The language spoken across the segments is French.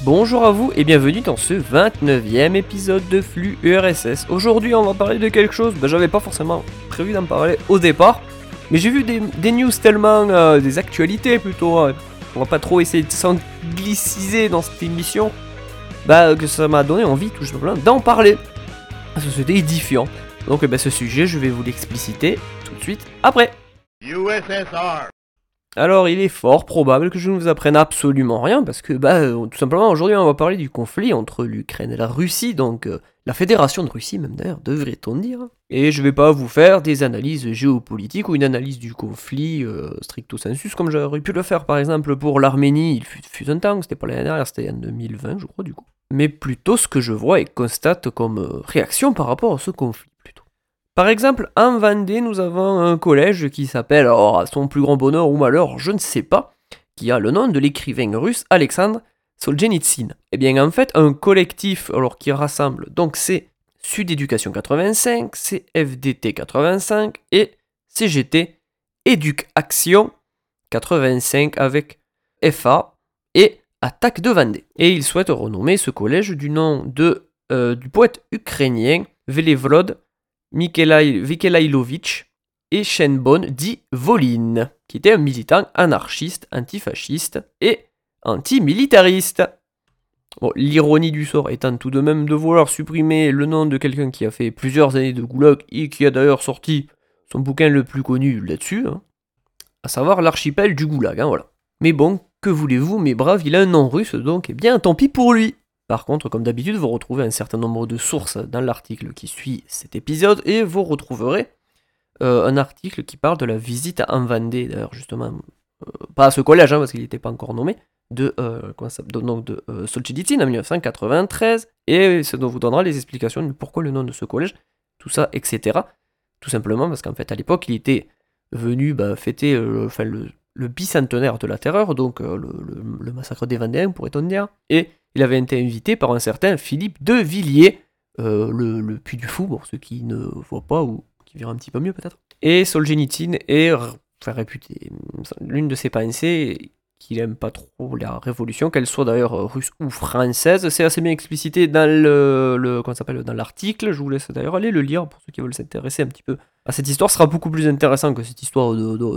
Bonjour à vous et bienvenue dans ce 29e épisode de Flux URSS. Aujourd'hui on va parler de quelque chose, j'avais pas forcément prévu d'en parler au départ, mais j'ai vu des news tellement, des actualités plutôt, on va pas trop essayer de s'angliciser dans cette émission, que ça m'a donné envie tout simplement d'en parler. C'était édifiant, donc ce sujet je vais vous l'expliciter tout de suite après. USSR. Alors il est fort probable que je ne vous apprenne absolument rien, parce que tout simplement aujourd'hui on va parler du conflit entre l'Ukraine et la Russie, donc la Fédération de Russie même d'ailleurs, devrait-on dire. Et je vais pas vous faire des analyses géopolitiques ou une analyse du conflit stricto sensus, comme j'aurais pu le faire par exemple pour l'Arménie, il fut un temps, c'était pas l'année dernière, c'était en 2020 je crois du coup. Mais plutôt ce que je vois et constate comme réaction par rapport à ce conflit. Par exemple, en Vendée, nous avons un collège qui s'appelle, alors à son plus grand bonheur ou malheur, je ne sais pas, qui a le nom de l'écrivain russe Alexandre Solzhenitsyn. Eh bien, en fait, un collectif qui rassemble, donc c'est Sud Éducation 85, c'est FDT 85 et CGT Éduc Action 85 avec FA et Attaque de Vendée. Et ils souhaitent renommer ce collège du nom du poète ukrainien Velevolod Mikhailovitch et Shenbon dit Volyn, qui était un militant anarchiste, antifasciste et antimilitariste. Bon, l'ironie du sort étant tout de même de vouloir supprimer le nom de quelqu'un qui a fait plusieurs années de goulag et qui a d'ailleurs sorti son bouquin le plus connu là-dessus, à savoir l'archipel du goulag, voilà. Mais bon, que voulez-vous, mes braves, il a un nom russe, donc bien tant pis pour lui. Par contre, comme d'habitude, vous retrouvez un certain nombre de sources dans l'article qui suit cet épisode, et vous retrouverez un article qui parle de la visite en Vendée, d'ailleurs justement, pas à ce collège, parce qu'il n'était pas encore nommé, de Solzhenitsyn en 1993, et ça vous donnera les explications de pourquoi le nom de ce collège, tout ça, etc. Tout simplement parce qu'en fait, à l'époque, il était venu fêter le bicentenaire de la terreur, donc le massacre des Vendéens, pourrait-on dire, et il avait été invité par un certain Philippe de Villiers, le Puy du Fou, pour ceux qui ne voient pas ou qui verront un petit peu mieux peut-être. Et Solzhenitsyn est réputé, l'une de ses pensées, qu'il aime pas trop la révolution, qu'elle soit d'ailleurs russe ou française, c'est assez bien explicité dans dans l'article, je vous laisse d'ailleurs aller le lire pour ceux qui veulent s'intéresser un petit peu à cette histoire, ce sera beaucoup plus intéressant que cette histoire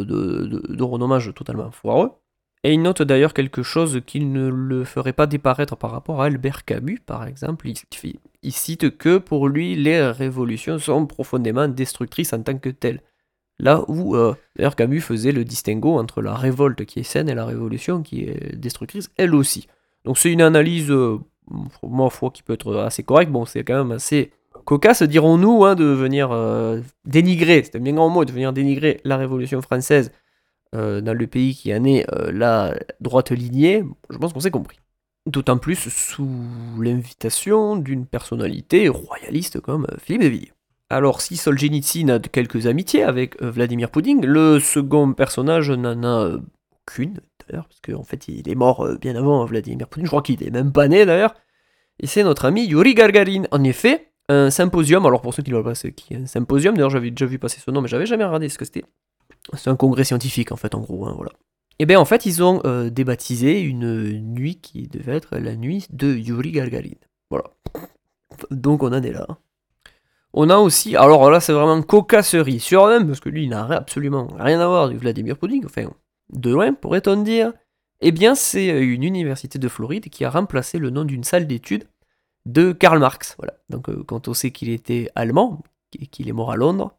de renommage totalement foireux. Et il note d'ailleurs quelque chose qu'il ne le ferait pas déparaître par rapport à Albert Camus, par exemple. Il cite que pour lui, les révolutions sont profondément destructrices en tant que telles. Là où, d'ailleurs, Camus faisait le distinguo entre la révolte qui est saine et la révolution qui est destructrice, elle aussi. Donc c'est une analyse, ma foi, qui peut être assez correcte. Bon, c'est quand même assez cocasse, dirons-nous, de venir dénigrer, c'est un bien grand mot, de venir dénigrer la Révolution française dans le pays qui en est la droite lignée, je pense qu'on s'est compris. D'autant plus sous l'invitation d'une personnalité royaliste comme Philippe de Villiers. Alors si Solzhenitsyn a quelques amitiés avec Vladimir Poutine, le second personnage n'en a aucune, d'ailleurs, parce qu'en fait il est mort bien avant Vladimir Poutine, je crois qu'il est même pas né d'ailleurs, et c'est notre ami Yuri Gagarin. En effet, un symposium, alors pour ceux qui ne voient pas ce qui est un symposium, d'ailleurs j'avais déjà vu passer ce nom, mais j'avais jamais regardé ce que c'était. C'est un congrès scientifique en fait, en gros, voilà. Et bien en fait, ils ont débaptisé une nuit qui devait être la nuit de Yuri Gagarin. Voilà. Donc on en est là. On a aussi, alors là c'est vraiment cocasserie sur même, parce que lui il n'a absolument rien à voir avec Vladimir Poutine, enfin, de loin pourrait-on dire. Eh bien c'est une université de Floride qui a remplacé le nom d'une salle d'études de Karl Marx. Voilà. Donc quand on sait qu'il était allemand, et qu'il est mort à Londres,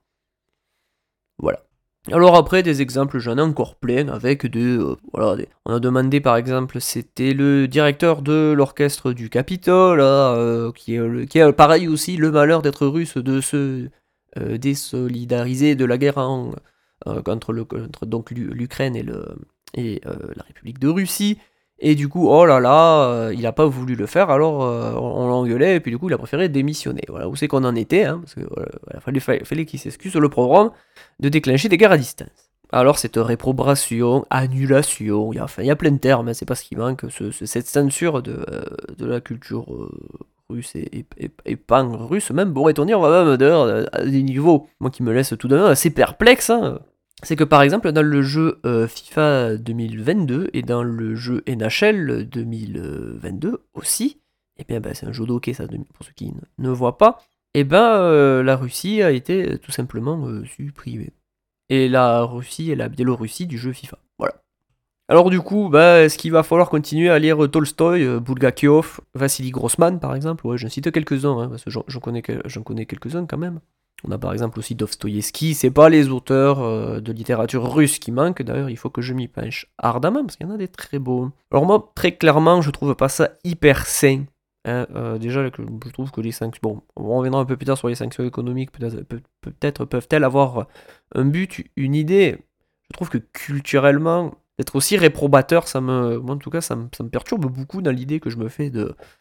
voilà. Alors après, des exemples, j'en ai encore plein, avec on a demandé par exemple, c'était le directeur de l'orchestre du Capitole, qui a pareil aussi le malheur d'être russe, de se désolidariser de la guerre contre l'Ukraine et la République de Russie. Et du coup, il n'a pas voulu le faire, alors on l'engueulait, et puis du coup, il a préféré démissionner. Voilà où c'est qu'on en était, parce qu'il fallait qu'il s'excuse sur le programme de déclencher des guerres à distance. Alors, cette réprobation, annulation, il y a plein de termes, c'est pas ce qui manque, cette censure de la culture russe et pan-russe, même, pourrait-on dire, on va même d'ailleurs à des niveaux, moi qui me laisse tout de même assez perplexe, c'est que par exemple dans le jeu FIFA 2022 et dans le jeu NHL 2022 aussi, et bien c'est un jeu de hockey ça pour ceux qui ne voient pas, et la Russie a été tout simplement supprimée. Et la Russie et la Biélorussie du jeu FIFA. Voilà. Alors du coup, est-ce qu'il va falloir continuer à lire Tolstoï, Bulgakov, Vassili Grossman par exemple? Ouais, j'en cite quelques-uns, hein, parce que j'en connais quelques-uns quand même. On a par exemple aussi Dostoïevski, c'est pas les auteurs de littérature russe qui manquent, d'ailleurs il faut que je m'y penche ardemment, parce qu'il y en a des très beaux. Alors moi, très clairement, je trouve pas ça hyper sain. Hein, déjà, je trouve que les sanctions... Bon, on reviendra un peu plus tard sur les sanctions économiques, peut-être peuvent-elles avoir un but, une idée. Je trouve que culturellement, d'être aussi réprobateur, moi en tout cas, ça me perturbe beaucoup dans l'idée que je me fais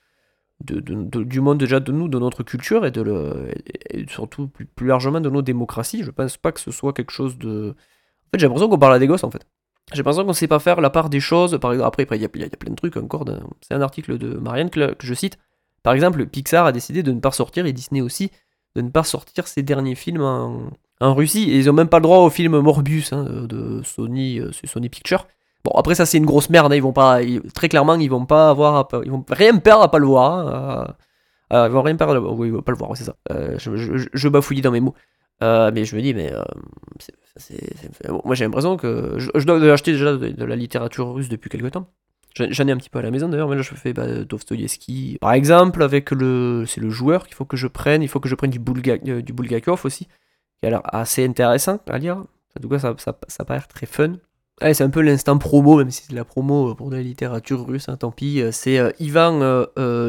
du monde déjà de nous, de notre culture et et surtout plus largement de nos démocraties. Je pense pas que ce soit quelque chose de... En fait, j'ai l'impression qu'on parle à des gosses en fait. J'ai l'impression qu'on sait pas faire la part des choses. Par exemple, après, il y a plein de trucs encore. C'est un article de Marianne que je cite. Par exemple, Pixar a décidé de ne pas sortir, et Disney aussi, de ne pas sortir ses derniers films en Russie. Et ils ont même pas le droit au film Morbius de Sony, c'est Sony Pictures. Bon, après, ça, c'est une grosse merde. Très clairement, ils vont pas avoir. Ils vont rien perdre à pas le voir. Ils vont rien perdre. Oui, ils vont pas le voir, c'est ça. Je bafouille dans mes mots. Mais je me dis, moi j'ai l'impression que je dois acheter déjà de la littérature russe depuis quelque temps. J'en ai un petit peu à la maison d'ailleurs, mais là je fais Dostoïevski. Par exemple, c'est le joueur qu'il faut que je prenne. Il faut que je prenne du Bulgakov aussi, qui a l'air assez intéressant à lire. En tout cas, ça paraît très fun. Allez, c'est un peu l'instant promo, même si c'est de la promo pour de la littérature russe, hein, tant pis. C'est Ivan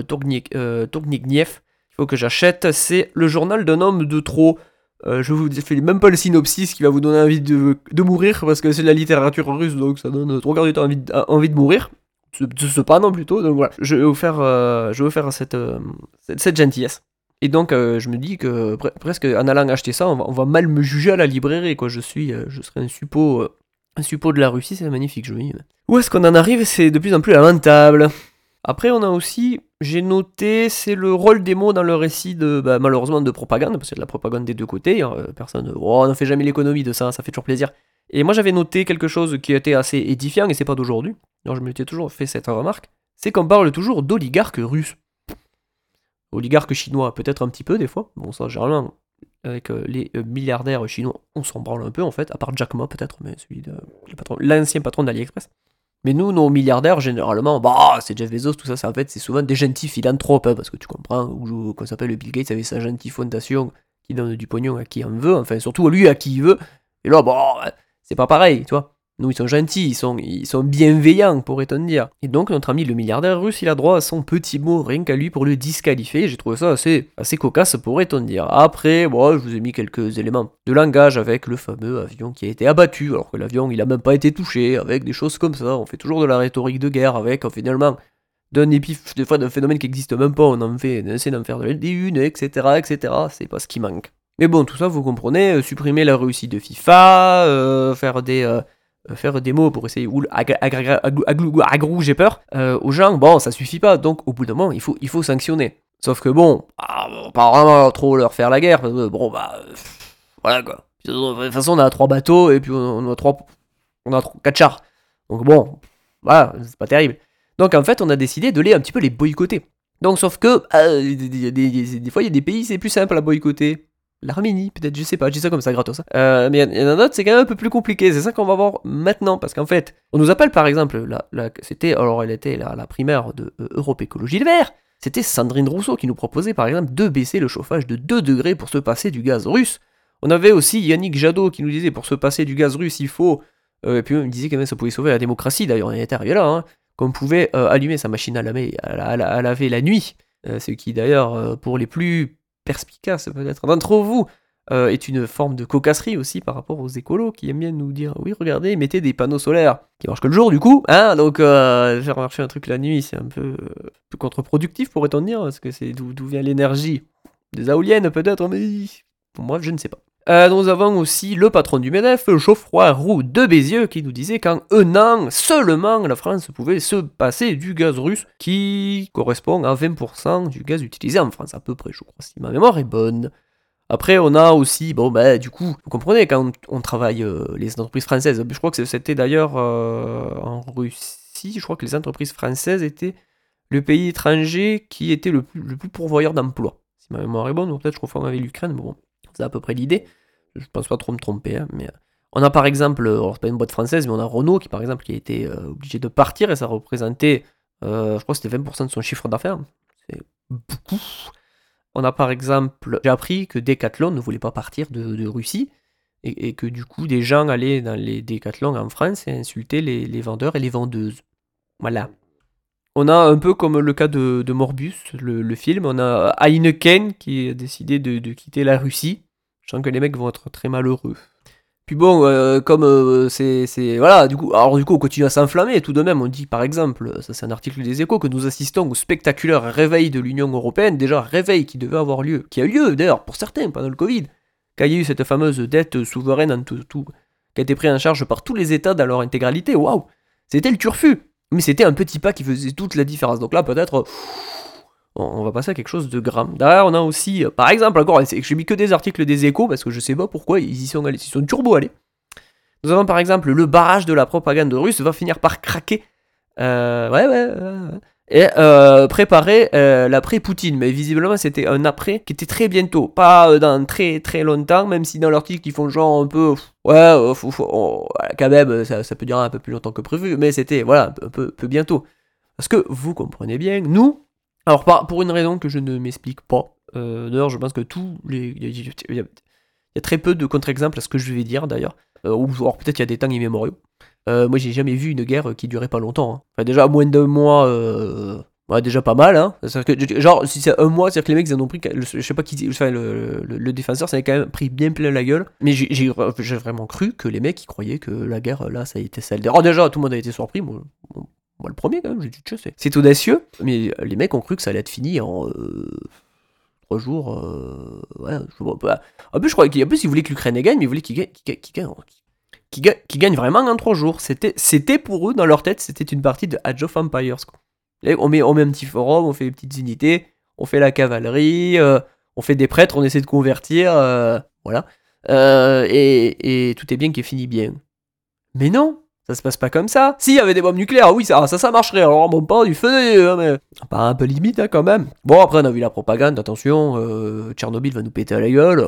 Tourgniev. Il faut que j'achète. C'est le journal d'un homme de trop. Je vous fais même pas le synopsis qui va vous donner envie de mourir, parce que c'est de la littérature russe, donc ça donne trois quarts du temps envie de mourir. Cependant plutôt, donc voilà. Je vais vous faire cette gentillesse. Et donc je me dis que presque en allant acheter ça, on va mal me juger à la librairie, quoi. Je serai un suppôt de la Russie, c'est magnifique, je me dis. Où est-ce qu'on en arrive? C'est de plus en plus lamentable. Après, on a aussi, j'ai noté, c'est le rôle des mots dans le récit malheureusement, de propagande, parce qu'il y a de la propagande des deux côtés. Personne, on n'en fait jamais l'économie de ça fait toujours plaisir. Et moi, j'avais noté quelque chose qui était assez édifiant, et c'est pas d'aujourd'hui. Alors, je m'étais toujours fait cette remarque. C'est qu'on parle toujours d'oligarques russes. Oligarques chinois, peut-être un petit peu des fois. Bon, ça, généralement, avec les milliardaires chinois, on s'en branle un peu en fait, à part Jack Ma peut-être, mais l'ancien patron d'AliExpress. Mais nous, nos milliardaires, généralement, c'est Jeff Bezos, tout ça, c'est souvent des gentils philanthropes, hein, parce que tu comprends, ou qu'on s'appelle Bill Gates avait sa gentille fondation qui donne du pognon à qui en veut, enfin, surtout à lui à qui il veut. Et là, c'est pas pareil, tu vois. Nous, ils sont gentils, ils sont bienveillants, pourrait-on dire. Et donc, notre ami le milliardaire russe, il a droit à son petit mot, rien qu'à lui, pour le disqualifier. J'ai trouvé ça assez cocasse, pourrait-on dire. Après, je vous ai mis quelques éléments de langage avec le fameux avion qui a été abattu, alors que l'avion, il a même pas été touché, avec des choses comme ça. On fait toujours de la rhétorique de guerre avec, finalement, des fois d'un phénomène qui n'existe même pas, on essaie d'en faire de une, etc., etc. C'est pas ce qui manque. Mais bon, tout ça, vous comprenez, supprimer la Russie de FIFA, faire des mots pour essayer j'ai peur aux gens, ça suffit pas, donc au bout d'un moment il faut sanctionner. Sauf que pas vraiment trop leur faire la guerre, parce que voilà quoi. De toute façon on a 3 bateaux et puis on a 4 chars, donc voilà, c'est pas terrible. Donc en fait on a décidé de un petit peu les boycotter. Donc sauf que des fois il y a des pays c'est plus simple à boycotter. L'Arménie, peut-être, je sais pas, je dis ça comme ça gratos. Mais il y en a d'autres, c'est quand même un peu plus compliqué. C'est ça qu'on va voir maintenant, parce qu'en fait, on nous appelle par exemple, elle était la primaire de Europe Écologie Les Verts. C'était Sandrine Rousseau qui nous proposait par exemple de baisser le chauffage de 2 degrés pour se passer du gaz russe. On avait aussi Yannick Jadot qui nous disait pour se passer du gaz russe, il faut. Et puis il me disait que même ça pouvait sauver la démocratie, d'ailleurs, on était arrivé là, hein, qu'on pouvait allumer sa machine à laver la nuit. Ce qui d'ailleurs, pour les plus perspicace peut-être d'entre vous, est une forme de cocasserie aussi par rapport aux écolos qui aiment bien nous dire oui regardez mettez des panneaux solaires qui marchent que le jour du coup, hein, donc faire marcher un truc la nuit c'est un peu contre-productif pourrait-on dire, parce que c'est d'où vient l'énergie des éoliennes peut-être, mais pour moi je ne sais pas. Nous avons aussi le patron du MEDEF, Geoffroy Roux de Bézieux, qui nous disait qu'en un an seulement, la France pouvait se passer du gaz russe, qui correspond à 20% du gaz utilisé en France, à peu près, je crois, si ma mémoire est bonne. Après, on a aussi, bon, bah, du coup, vous comprenez, quand on travaille les entreprises françaises, je crois que c'était d'ailleurs en Russie, je crois que les entreprises françaises étaient le pays étranger qui était le plus pourvoyeur d'emplois. Si ma mémoire est bonne, ou peut-être je confonds avec l'Ukraine, mais bon, c'est à peu près l'idée. Je pense pas trop me tromper, hein, mais... On a par exemple, alors c'est pas une boîte française, mais on a Renault qui par exemple qui a été obligé de partir et ça représentait, je crois que c'était 20% de son chiffre d'affaires. C'est beaucoup. On a par exemple, j'ai appris que Decathlon ne voulait pas partir de Russie et que du coup des gens allaient dans les Decathlon en France et insultaient les vendeurs et les vendeuses. Voilà. On a un peu comme le cas de Morbus, le film, on a Heineken qui a décidé de quitter la Russie. Je sens que les mecs vont être très malheureux. Puis bon, comme voilà, du coup, on continue à s'enflammer tout de même. On dit par exemple, ça c'est un article des Échos, que nous assistons au spectaculaire réveil de l'Union Européenne, déjà réveil qui devait avoir lieu, qui a eu lieu d'ailleurs pour certains pendant le Covid, quand il y a eu cette fameuse dette souveraine en tout, qui a été prise en charge par tous les États dans leur intégralité. Waouh, c'était le turfu, mais c'était un petit pas qui faisait toute la différence. Donc là, peut-être. On va passer à quelque chose de grave. Derrière, on a aussi, par exemple, encore, j'ai mis que des articles des Échos parce que je sais pas pourquoi ils y sont allés, ils sont turbo allés. Nous avons par exemple le barrage de la propagande russe va finir par craquer. Et préparer l'après-Poutine. Mais visiblement, c'était un après qui était très bientôt. Pas dans très très longtemps, même si dans l'article, ils font genre un peu. Quand même, ça peut durer un peu plus longtemps que prévu. Mais c'était, voilà, un peu bientôt. Parce que vous comprenez bien, nous. Alors, pour une raison que je ne m'explique pas. D'ailleurs, je pense que il y a très peu de contre-exemples à ce que je vais dire, d'ailleurs. Ou alors peut-être il y a des temps immémoriaux. Moi, j'ai jamais vu une guerre qui durait pas longtemps. Hein. Enfin, déjà, moins d'un mois, déjà pas mal. Hein. Que, genre, si c'est un mois, c'est-à-dire que les mecs, ils en ont pris. Je sais pas qui. Enfin, le défenseur, ça avait quand même pris bien plein la gueule. Mais j'ai vraiment cru que les mecs, ils croyaient que la guerre, là, ça a été celle. Oh, déjà, tout le monde a été surpris. Moi, le premier, quand même, j'ai dit, tu sais. C'est audacieux, mais les mecs ont cru que ça allait être fini en 3 jours. En plus, je crois qu'ils voulaient que l'Ukraine gagne, mais ils voulaient qu'ils gagnent vraiment en 3 jours. C'était pour eux, dans leur tête, c'était une partie de Age of Empires. Quoi. Là, on met un petit forum, on fait des petites unités, on fait la cavalerie, on fait des prêtres, on essaie de convertir, voilà. Et tout est bien qui finit bien. Mais non, ça se passe pas comme ça. S'il y avait des bombes nucléaires, oui, ça marcherait. Alors, bon, pas du feu, hein, mais pas un peu limite, hein, quand même. Bon, après, on a vu la propagande, attention, Tchernobyl va nous péter à la gueule.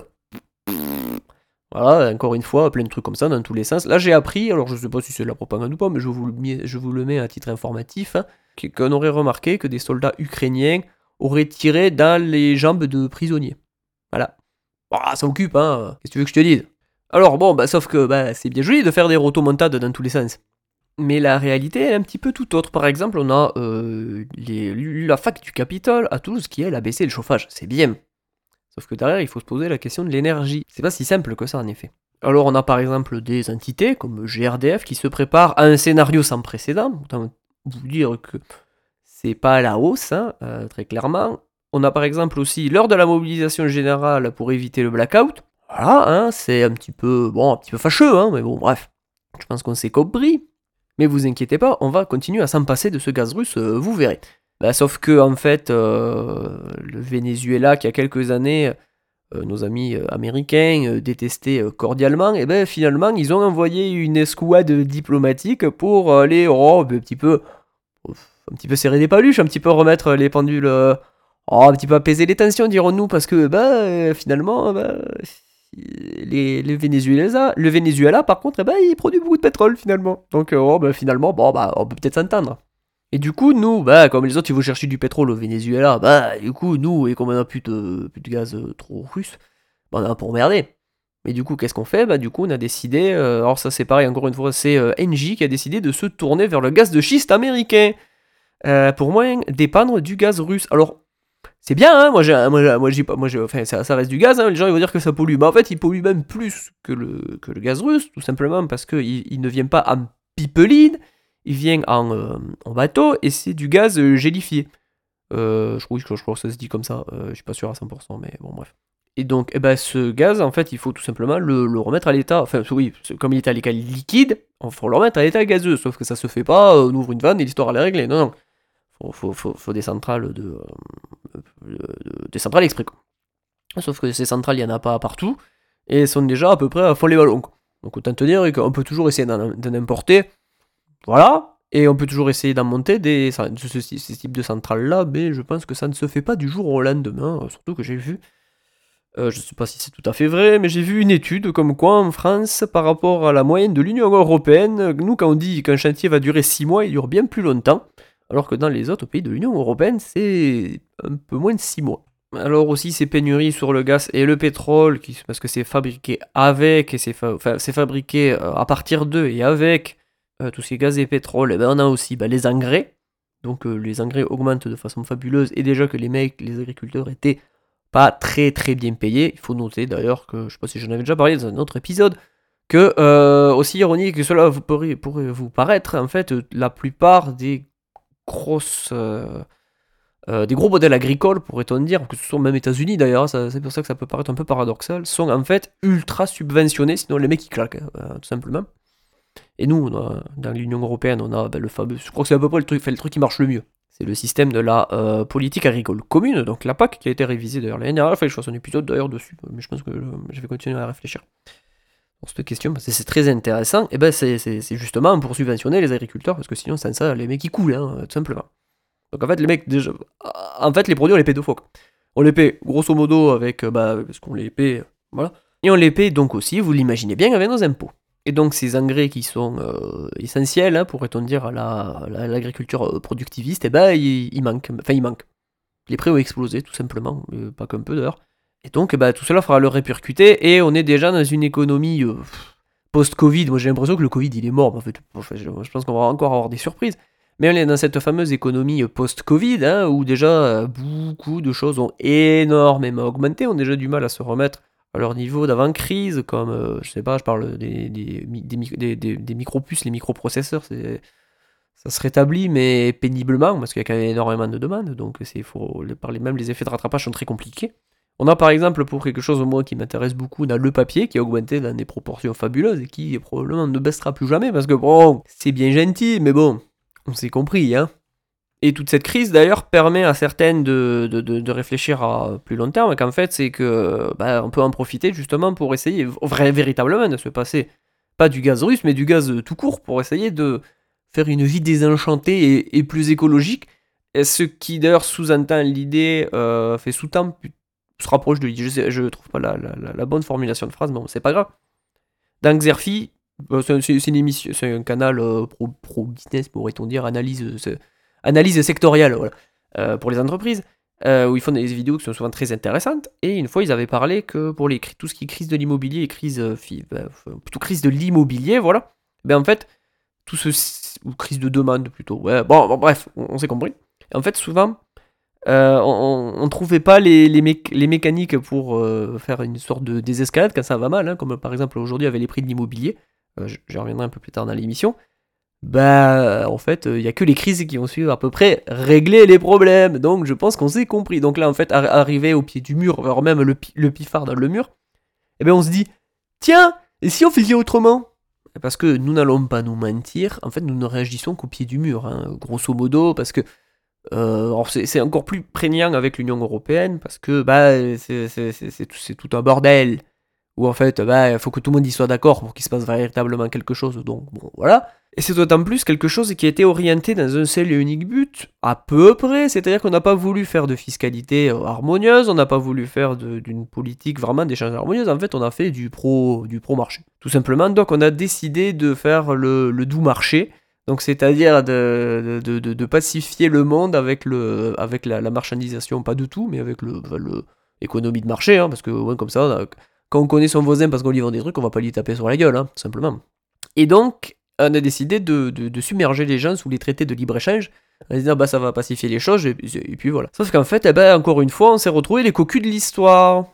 Voilà, encore une fois, plein de trucs comme ça dans tous les sens. Là, j'ai appris, alors je sais pas si c'est de la propagande ou pas, mais je vous le mets à titre informatif, hein, qu'on aurait remarqué que des soldats ukrainiens auraient tiré dans les jambes de prisonniers. Voilà. Ça occupe, hein. Qu'est-ce que tu veux que je te dise? Alors bon, sauf que c'est bien joli de faire des rotomontades dans tous les sens. Mais la réalité est un petit peu tout autre. Par exemple, on a la fac du Capitole à Toulouse qui, elle, a baissé le chauffage. C'est bien. Sauf que derrière, il faut se poser la question de l'énergie. C'est pas si simple que ça, en effet. Alors, on a par exemple des entités comme GRDF qui se préparent à un scénario sans précédent. Autant vous dire que c'est pas à la hausse, hein, très clairement. On a par exemple aussi l'heure de la mobilisation générale pour éviter le blackout. Voilà, hein, c'est un petit peu fâcheux, hein, mais bon, bref. Je pense qu'on s'est compris. Mais vous inquiétez pas, on va continuer à s'en passer de ce gaz russe, vous verrez. Sauf que, en fait, le Venezuela, qui il y a quelques années, nos amis américains détestaient cordialement, et finalement, ils ont envoyé une escouade diplomatique pour aller un petit peu serrer des paluches, un petit peu remettre les pendules, un petit peu apaiser les tensions, dirons-nous, parce que, finalement, le Venezuela, par contre, il produit beaucoup de pétrole, finalement. Donc, finalement, on peut peut-être s'entendre. Et du coup, nous, comme les autres, ils vont chercher du pétrole au Venezuela, du coup, nous, et comme on a plus de gaz trop russe, on a un peu emmerdé. Mais du coup, qu'est-ce qu'on fait? Du coup, on a décidé, alors ça c'est pareil, encore une fois, c'est Engie qui a décidé de se tourner vers le gaz de schiste américain, pour moins dépendre du gaz russe. Alors, c'est bien, hein, ça reste du gaz, hein, les gens ils vont dire que ça pollue, mais en fait, il pollue même plus que le gaz russe, tout simplement parce qu'il ne vient pas en pipeline, il vient en bateau, et c'est du gaz gélifié. Je crois que ça se dit comme ça, je suis pas sûr à 100%, mais bon, bref. Et donc, ce gaz, en fait, il faut tout simplement le remettre à l'état, enfin, oui, comme il est à l'état liquide, il faut le remettre à l'état gazeux, sauf que ça se fait pas, on ouvre une vanne et l'histoire elle est réglée, non. Faut des centrales des centrales exprès, quoi. Sauf que ces centrales, il n'y en a pas partout, et elles sont déjà à peu près à fond les ballons. Donc autant te dire qu'on peut toujours essayer d'en importer, voilà, et on peut toujours essayer d'en monter ces types de centrales-là, mais je pense que ça ne se fait pas du jour au lendemain, surtout que j'ai vu, je ne sais pas si c'est tout à fait vrai, mais j'ai vu une étude comme quoi en France, par rapport à la moyenne de l'Union Européenne, nous quand on dit qu'un chantier va durer 6 mois, il dure bien plus longtemps, alors que dans les autres pays de l'Union Européenne, c'est un peu moins de 6 mois. Alors aussi ces pénuries sur le gaz et le pétrole, parce que c'est fabriqué avec, et c'est fabriqué à partir d'eux et avec tout ce qui est gaz et pétrole, et ben on a aussi les engrais. Donc les engrais augmentent de façon fabuleuse, et déjà que les agriculteurs étaient pas très très bien payés. Il faut noter d'ailleurs que, je sais pas si j'en avais déjà parlé dans un autre épisode, que aussi ironique que cela pourrait vous paraître, en fait, la plupart des des gros modèles agricoles, pourrait-on dire, que ce soit même États-Unis d'ailleurs, c'est pour ça que ça peut paraître un peu paradoxal, sont en fait ultra subventionnés, sinon les mecs ils claquent, tout simplement. Et nous, dans l'Union Européenne, on a le fameux, je crois que c'est à peu près le truc qui marche le mieux. C'est le système de la politique agricole commune, donc la PAC, qui a été révisée d'ailleurs l'année dernière. Enfin, je fasse un épisode d'ailleurs dessus, mais je pense que je vais continuer à réfléchir sur cette question, parce que c'est très intéressant. Et ben c'est justement pour subventionner les agriculteurs, parce que sinon, sans ça, les mecs ils coulent, tout simplement. Donc en fait, les mecs, déjà, en fait, les produits, on les paie deux fois. On les paie grosso modo avec ce qu'on les paie, voilà. Et on les paie donc aussi, vous l'imaginez bien, avec nos impôts. Et donc ces engrais qui sont essentiels, pourrait-on dire, à l'agriculture productiviste, ils manquent. Enfin, ils manquent. Les prix ont explosé, tout simplement, pas qu'un peu d'ailleurs. Et donc tout cela fera le répercuter, et on est déjà dans une économie post-Covid. Moi j'ai l'impression que le Covid il est mort, en fait. Je pense qu'on va encore avoir des surprises. Mais on est dans cette fameuse économie post-Covid, où déjà beaucoup de choses ont énormément augmenté, ont déjà du mal à se remettre à leur niveau d'avant-crise, comme, je sais pas, je parle des micro-puces, les microprocesseurs, ça se rétablit, mais péniblement, parce qu'il y a quand même énormément de demandes, donc même les effets de rattrapage sont très compliqués. On a par exemple, pour quelque chose au moins qui m'intéresse beaucoup, on a le papier qui a augmenté dans des proportions fabuleuses et qui probablement ne baissera plus jamais, parce que bon, c'est bien gentil, mais bon, on s'est compris, hein. Et toute cette crise, d'ailleurs, permet à certaines de réfléchir à plus long terme, qu'en fait, c'est que on peut en profiter justement pour essayer véritablement de se passer, pas du gaz russe, mais du gaz tout court, pour essayer de faire une vie désenchantée et plus écologique. Et ce qui, d'ailleurs, sous-entend l'idée, sous-tend, se rapproche de l'idée, je trouve pas la bonne formulation de phrase, mais bon, c'est pas grave. Dans Xerfi, c'est une émission, c'est un canal pro-business, pourrait-on dire, analyse sectorielle, voilà, pour les entreprises, où ils font des vidéos qui sont souvent très intéressantes. Et une fois, ils avaient parlé que pour tout ce qui est crise de l'immobilier et plutôt crise de l'immobilier, voilà, en fait, ou crise de demande plutôt, ouais, bon bref, on s'est compris. En fait, souvent, on trouvait pas les mécaniques pour faire une sorte de désescalade quand ça va mal, comme par exemple aujourd'hui avec les prix de l'immobilier. Je reviendrai un peu plus tard dans l'émission. En fait, il y a que les crises qui vont suivre à peu près régler les problèmes. Donc je pense qu'on s'est compris. Donc là, en fait, arrivé au pied du mur, voire même le pifard dans le mur, on se dit, tiens, et si on faisait autrement? Parce que nous n'allons pas nous mentir, en fait, nous ne réagissons qu'au pied du mur, grosso modo, parce que alors c'est encore plus prégnant avec l'Union Européenne, parce que c'est tout un bordel, où en fait, il faut que tout le monde y soit d'accord pour qu'il se passe véritablement quelque chose, donc bon, voilà. Et c'est d'autant plus quelque chose qui a été orienté dans un seul et unique but, à peu près, c'est-à-dire qu'on n'a pas voulu faire de fiscalité harmonieuse, on n'a pas voulu faire d'une politique vraiment d'échange harmonieuse, en fait on a fait du pro-marché. Tout simplement, donc on a décidé de faire le doux marché, donc c'est-à-dire de pacifier le monde avec la marchandisation, pas de tout, mais avec l'économie de marché, parce que comme ça, quand on connaît son voisin parce qu'on lui vend des trucs, on va pas lui taper sur la gueule, tout simplement. Et donc, on a décidé de submerger les gens sous les traités de libre-échange, en disant ça va pacifier les choses, et puis voilà. Sauf qu'en fait, encore une fois, on s'est retrouvé les cocus de l'histoire.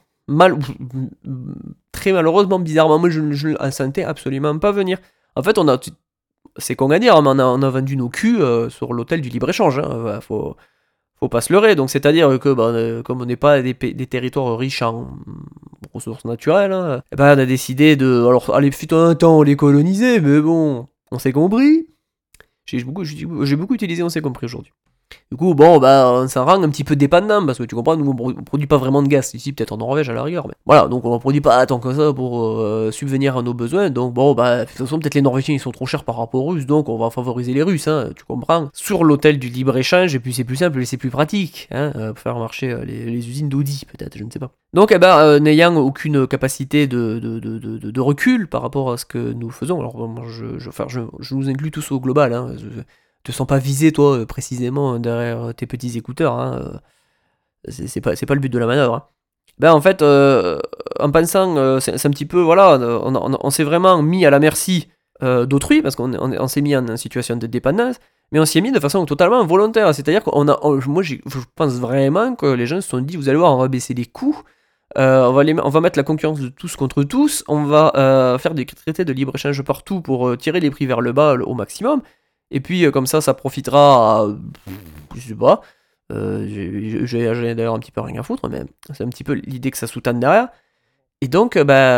Très malheureusement, bizarrement, moi je ne sentais absolument pas venir. En fait, c'est con à dire, mais on a vendu nos culs sur l'autel du libre-échange, faut pas se leurrer. Donc c'est-à-dire que comme on n'est pas des territoires riches en ressources naturelles, on a décidé alors allez, fut un temps on les colonisait, mais bon, on s'est compris. J'ai beaucoup utilisé on s'est compris aujourd'hui. Du coup, bon, bah, on s'en rend un petit peu dépendant, parce que tu comprends, nous, on produit pas vraiment de gaz, ici, peut-être en Norvège à la rigueur, mais voilà, donc on en produit pas tant que ça pour subvenir à nos besoins, donc bon, bah, de toute façon, peut-être les Norvégiens, ils sont trop chers par rapport aux Russes, donc on va favoriser les Russes, hein, tu comprends, sur l'autel du libre-échange, et puis c'est plus simple et c'est plus pratique, hein, pour faire marcher les usines d'Audi, peut-être, je ne sais pas. Donc, eh ben, n'ayant aucune capacité de recul par rapport à ce que nous faisons, alors, moi, je nous inclus tous au global, hein, te sens pas visé, toi, précisément, derrière tes petits écouteurs. Hein, c'est pas le but de la manœuvre. Hein. Ben, en fait, en pensant, c'est un petit peu, voilà, on s'est vraiment mis à la merci d'autrui, parce qu'on s'est mis en situation de dépendance, mais on s'y est mis de façon totalement volontaire. C'est-à-dire je pense vraiment que les gens se sont dit, vous allez voir, on va baisser les coûts, on va mettre la concurrence de tous contre tous, on va faire des traités de libre-échange partout pour tirer les prix vers le bas au maximum. Et puis comme ça profitera à, je sais pas, j'ai d'ailleurs un petit peu rien à foutre, mais c'est un petit peu l'idée que ça sous-tend derrière. Et donc,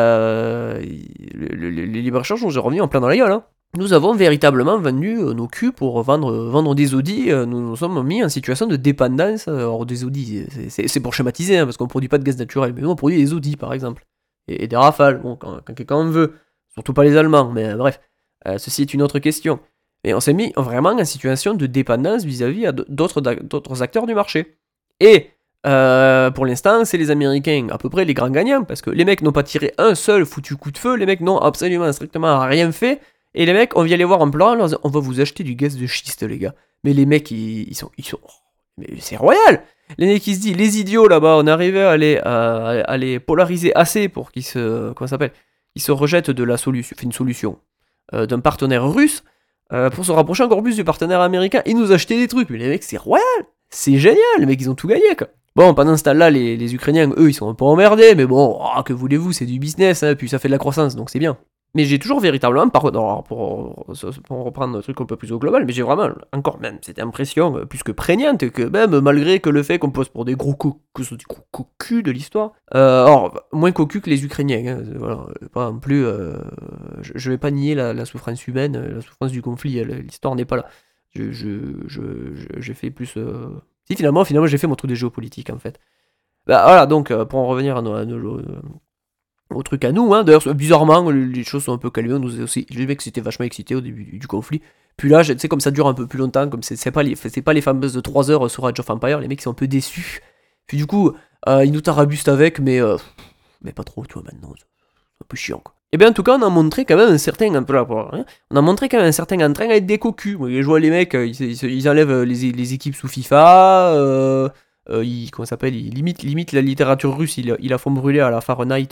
les libre-échanges nous est revenu en plein dans la gueule. Hein. Nous avons véritablement vendu nos culs pour vendre des Audi. Nous nous sommes mis en situation de dépendance. Alors, des Audi, c'est pour schématiser, hein, parce qu'on ne produit pas de gaz naturel, mais nous on produit des Audi par exemple. Et des Rafales, bon, quand quelqu'un en veut. Surtout pas les Allemands, mais bref. Ceci est une autre question. Et on s'est mis vraiment en situation de dépendance vis-à-vis d'autres acteurs du marché. Et pour l'instant, c'est les Américains, à peu près les grands gagnants, parce que les mecs n'ont pas tiré un seul foutu coup de feu, les mecs n'ont absolument strictement rien fait, et les mecs, on vient les voir en pleurant, leur disant, on va vous acheter du gaz de schiste, les gars. Mais les mecs, ils sont mais c'est royal. Les mecs, ils se disent, les idiots là-bas, on arrivait à les polariser assez pour qu'ils se, comment ça s'appelle, ils se rejettent de la solution, une solution d'un partenaire russe. Pour se rapprocher encore plus du partenaire américain et nous acheter des trucs. Mais les mecs, c'est royal, c'est génial, les mecs, ils ont tout gagné, quoi. Bon, pendant ce temps-là, les Ukrainiens, eux, ils sont un peu emmerdés, mais bon, que voulez-vous, c'est du business, hein, puis ça fait de la croissance, donc c'est bien. Mais j'ai toujours véritablement, pour reprendre un truc un peu plus au global, mais j'ai vraiment, encore même, cette impression plus que prégnante, que même, malgré que le fait qu'on pose pour des gros cocus de l'histoire, or, moins cocus que les Ukrainiens, hein, voilà, pas non plus, je vais pas nier la souffrance humaine, la souffrance du conflit, l'histoire n'est pas là. J'ai fait plus... Si, finalement, j'ai fait mon truc de géopolitique, en fait. Bah voilà, donc, pour en revenir à au truc à nous, hein. D'ailleurs, bizarrement, les choses sont un peu calmées. On nous a aussi, les mecs s'étaient vachement excités au début du conflit. Puis là, tu sais, comme ça dure un peu plus longtemps, comme c'est pas les fameuses 3 heures sur Age of Empire, les mecs sont un peu déçus. Puis du coup, ils nous tarabustent avec, mais pas trop, tu vois, maintenant. C'est un peu chiant, quoi. Et bien, en tout cas, on a montré quand même un certain. On a montré quand même un certain entrain avec des cocus. Je vois les mecs, ils enlèvent les équipes sous FIFA. Comment ça s'appelle, il limite la littérature russe, ils la font brûler à la Fahrenheit,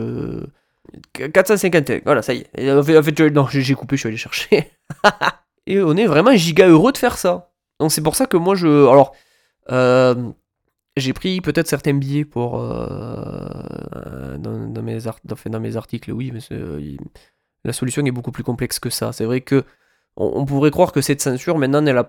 451, voilà, ça y est. En fait, non, j'ai coupé, je suis allé chercher. Et on est vraiment giga heureux de faire ça. Donc c'est pour ça que moi, alors, j'ai pris peut-être certains billets pour dans mes articles, oui, mais la solution est beaucoup plus complexe que ça. C'est vrai que on pourrait croire que cette censure maintenant n'est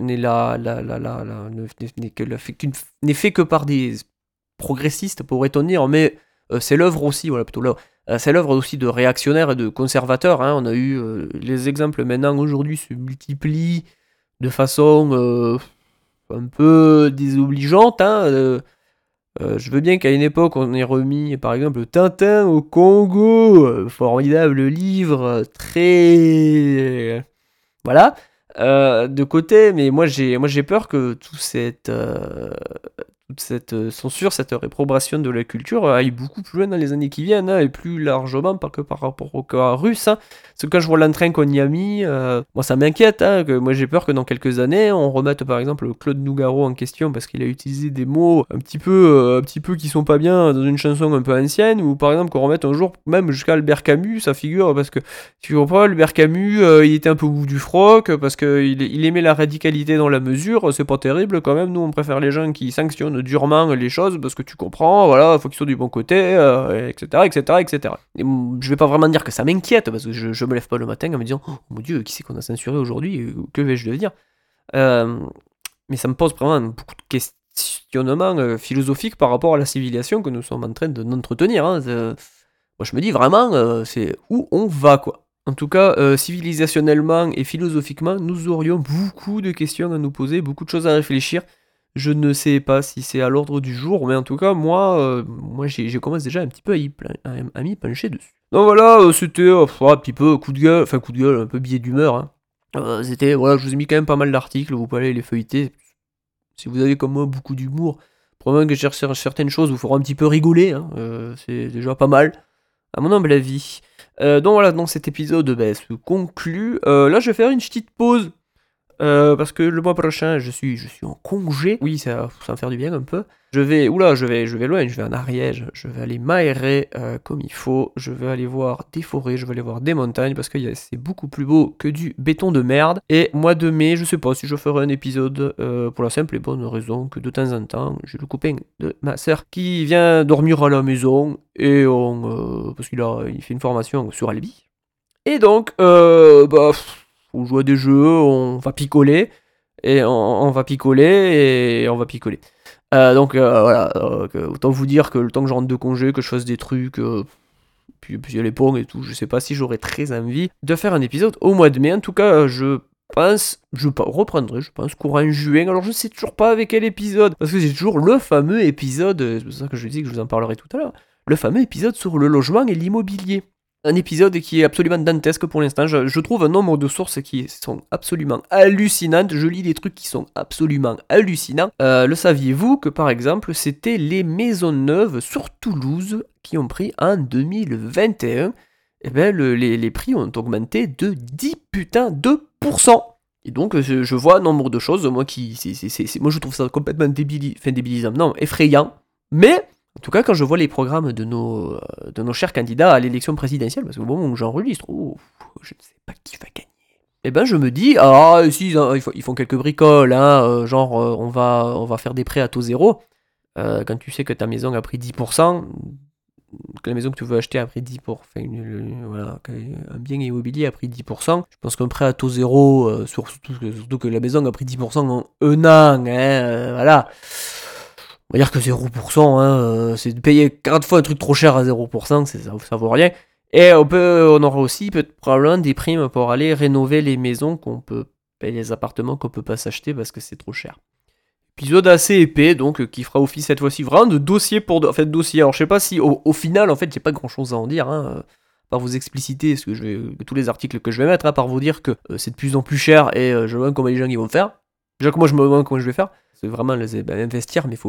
fait que par des progressistes, pourrait-on dire, mais c'est l'œuvre aussi, voilà, plutôt là, c'est l'œuvre aussi de réactionnaires et de conservateurs. Hein. On a eu les exemples maintenant aujourd'hui se multiplient de façon un peu désobligeante. Hein. Je veux bien qu'à une époque on ait remis par exemple Tintin au Congo, formidable livre, très voilà, de côté, mais moi j'ai peur que toute cette censure, cette réprobation de la culture aille beaucoup plus loin dans les années qui viennent, hein, et plus largement pas que par rapport au cas russe. Hein. Parce que quand je vois l'entrain qu'on y a mis, moi ça m'inquiète, hein, que moi j'ai peur que dans quelques années, on remette par exemple Claude Nougaro en question parce qu'il a utilisé des mots un petit peu qui sont pas bien dans une chanson un peu ancienne, ou par exemple qu'on remette un jour même jusqu'à Albert Camus, sa figure, parce que tu comprends, Albert Camus, il était un peu au bout du froc, parce qu'il aimait la radicalité dans la mesure, c'est pas terrible quand même, nous on préfère les gens qui sanctionnent durement les choses, parce que tu comprends, voilà, faut qu'ils soient du bon côté, etc., etc., etc. Et je vais pas vraiment dire que ça m'inquiète, parce que je me lève pas le matin en me disant, oh mon dieu, qui c'est qu'on a censuré aujourd'hui, que vais-je devenir mais ça me pose vraiment beaucoup de questionnements philosophiques par rapport à la civilisation que nous sommes en train de d'entretenir. Hein. Moi je me dis vraiment, c'est où on va, quoi. En tout cas, civilisationnellement et philosophiquement, nous aurions beaucoup de questions à nous poser, beaucoup de choses à réfléchir. Je ne sais pas si c'est à l'ordre du jour, mais en tout cas, moi j'ai commencé déjà un petit peu à m'y pencher dessus. Donc voilà, c'était un petit peu coup de gueule, un peu billet d'humeur. Hein. C'était, voilà, je vous ai mis quand même pas mal d'articles, vous pouvez aller les feuilleter. Si vous avez comme moi beaucoup d'humour, probablement que certaines choses vous feront un petit peu rigoler, hein, c'est déjà pas mal, à mon humble avis. Donc voilà, donc cet épisode se conclut. Là, je vais faire une petite pause. Parce que le mois prochain, je suis en congé. Oui, ça va me faire du bien un peu. Je vais loin, je vais en Ariège. Je vais aller m'aérer comme il faut. Je vais aller voir des forêts, je vais aller voir des montagnes parce que c'est beaucoup plus beau que du béton de merde. Et mois de mai, je sais pas si je ferai un épisode pour la simple et bonne raison que de temps en temps, j'ai le copain de ma sœur qui vient dormir à la maison et parce qu'il fait une formation sur Albi. Et donc, on joue à des jeux, on va picoler, et on va picoler, et on va picoler. Donc voilà, autant vous dire que le temps que je rentre de congé, que je fasse des trucs, puis il y a les ponts et tout, je sais pas si j'aurais très envie de faire un épisode au mois de mai. En tout cas, je reprendrai, je pense, courant juin. Alors je sais toujours pas avec quel épisode, parce que c'est toujours le fameux épisode, c'est pour ça que je dis que je vous en parlerai tout à l'heure, le fameux épisode sur le logement et l'immobilier. Un épisode qui est absolument dantesque pour l'instant. Je trouve un nombre de sources qui sont absolument hallucinantes. Je lis des trucs qui sont absolument hallucinants. Le saviez-vous que par exemple, c'était les maisons neuves sur Toulouse qui ont pris en 2021. Eh ben, les prix ont augmenté de 10%. Et donc, je vois un nombre de choses, moi moi je trouve ça complètement débilisant, non, effrayant. Mais en tout cas, quand je vois les programmes de nos chers candidats à l'élection présidentielle, parce qu'au moment où j'enregistre, je ne sais pas qui va gagner. Eh ben, je me dis, si, ils font quelques bricoles, hein, genre, on va faire des prêts à taux zéro. Quand tu sais que ta maison a pris 10%, que la maison que tu veux acheter a pris 10%, voilà, un bien immobilier a pris 10%, je pense qu'un prêt à taux zéro, surtout que la maison a pris 10% en un an, hein, voilà. On va dire que 0%, hein, c'est de payer 40 fois un truc trop cher à 0%, ça vaut rien. Et on aura aussi probablement des primes pour aller rénover les maisons les appartements qu'on peut pas s'acheter parce que c'est trop cher. Épisode assez épais, donc qui fera office cette fois-ci vraiment de dossier dossier. Alors je sais pas si au final, en fait, j'ai pas grand-chose à en dire, hein, par vous expliciter tous les articles que je vais mettre, hein, par vous dire que c'est de plus en plus cher et je vois comment les gens ils vont faire. Déjà que moi je me demande comment je vais faire. C'est vraiment investir, mais faut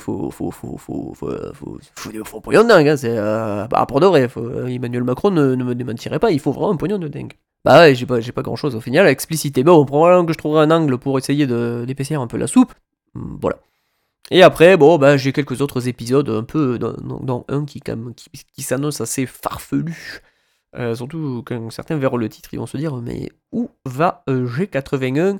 pognon de dingue, hein, c'est pour de vrai. Emmanuel Macron ne me démentirait pas, il faut vraiment un pognon de dingue. Bah ouais, j'ai pas grand chose au final, explicité. Bon, probablement que je trouverai un angle pour essayer d'épaissir un peu la soupe. Voilà. Et après, j'ai quelques autres épisodes, un peu dans un qui s'annonce assez farfelu. Surtout quand certains verront le titre, ils vont se dire mais où va G81 ?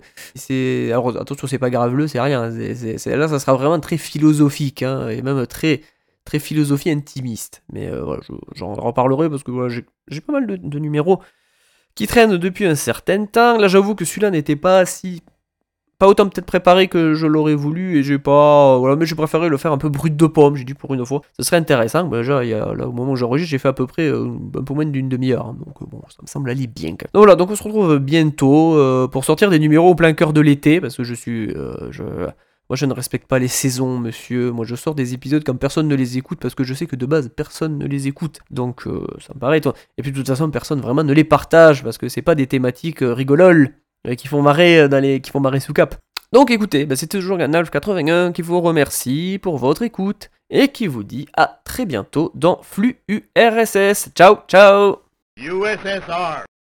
Alors attention, c'est pas graveleux, c'est rien. Là, ça sera vraiment très philosophique, hein, et même très, très philosophie intimiste. Mais voilà, j'en reparlerai parce que voilà, j'ai pas mal de numéros qui traînent depuis un certain temps. Là, j'avoue que celui-là n'était pas autant peut-être préparé que je l'aurais voulu, et mais j'ai préféré le faire un peu brut de pomme, j'ai dit pour une fois. Ce serait intéressant, déjà, là, au moment où j'enregistre, j'ai fait à peu près un peu moins d'une demi-heure, hein, donc ça me semble aller bien. Donc voilà, donc on se retrouve bientôt pour sortir des numéros au plein cœur de l'été, parce que moi je ne respecte pas les saisons, monsieur. Moi je sors des épisodes quand personne ne les écoute, parce que je sais que de base personne ne les écoute, donc ça me paraît étonnant. Et puis de toute façon personne vraiment ne les partage, parce que c'est pas des thématiques rigololes, qui font marrer sous cap. Donc écoutez, c'était toujours Gandalf81 qui vous remercie pour votre écoute et qui vous dit à très bientôt dans Flux URSS. Ciao, ciao. USSR